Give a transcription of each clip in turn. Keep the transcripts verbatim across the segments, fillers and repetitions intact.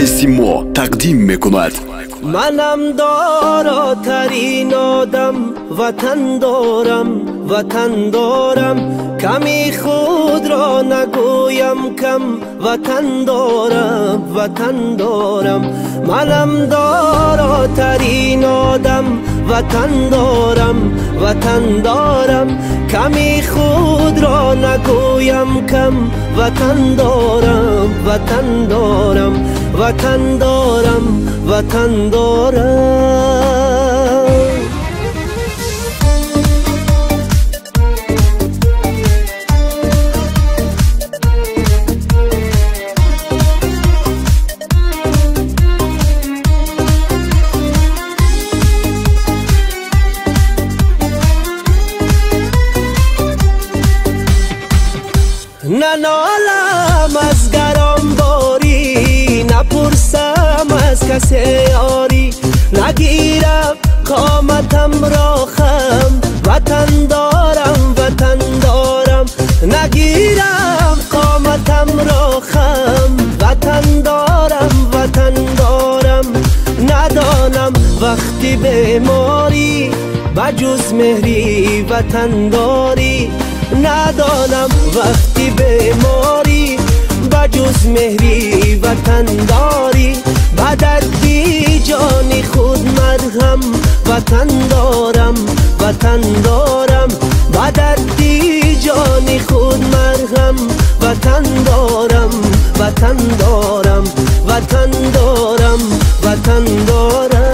اسیمو تقدیم میکند. منم داراترین آدم، وطن دارم وطن دارم، کمی خود را نگویم کم، وطن دارم وطن دارم. منم داراترین آدم، وطن دارم وطن دارم، کمی خود را نگویم کم، وطن دارم وطن دارم وطن دارم وطن دارم. ننالم از گران باری، نپرسم از کسی یاری، نگیرم قامتم را خم، وطن دارم وطن دارم، نگیرم قامتم را خم، وطن دارم وطن دارم. ندانم وقتی بیماری بجز مهری وطن داری، ندانم وقتی بیماری بجز مهری وطن داری، بدردی جانی خود مرهم، وطن دارم وطن دارم، بدردی جانی خود مرهم، وطن دارم وطن دارم وطن دارم وطن دارم.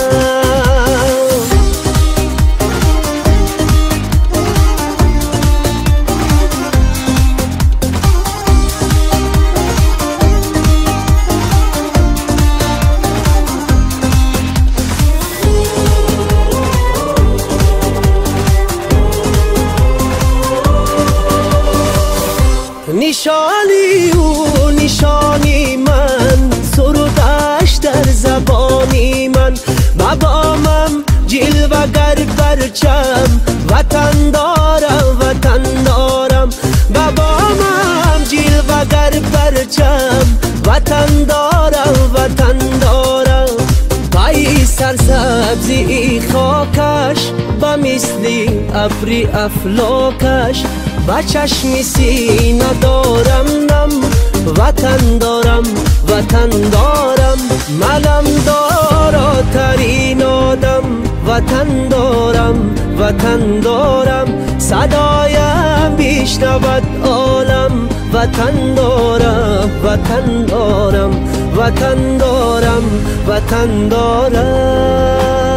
نشانی او نشانی من، سرودش در زبانی من، بابامم جلوگر پرچم، وطن دارم وطن دارم، بابامم جلوگر پرچم، وطن دارم وطن دارم. پای سرسبزی خاکش با مثلی ابری افلاکش، با چشم سینه دارم نم، وطن دارم وطن دارم. منم داراترین آدم، وطن دارم وطن دارم، صدایم بیشنود عالم، وطن دارم وطن دارم وطن دارم وطن دارم.